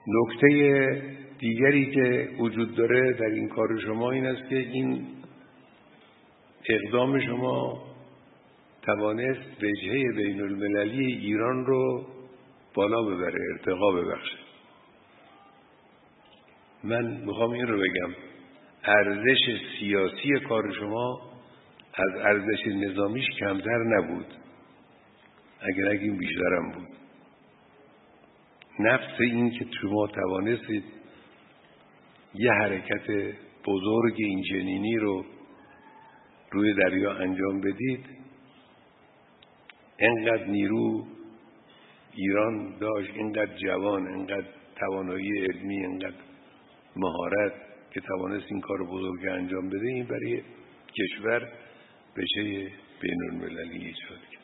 نکته دیگری که وجود داره در این کار شما این است که این اقدام شما توانست وجهه بین المللی ایران رو بالا ببره، ارتقا ببخشه. من میخوام این رو بگم، ارزش سیاسی کار شما از ارزش نظامیش کمتر نبود، اگر این بیشترم بود. نفس این که شما توانستید یه حرکت بزرگ این چنینی رو روی دریا انجام بدید، انقدر نیرو ایران داشت، انقدر جوان، انقدر توانایی علمی، انقدر مهارت که توانست این کار بزرگ انجام بده، این برای کشور بشه بین المللی ایجاد کرد.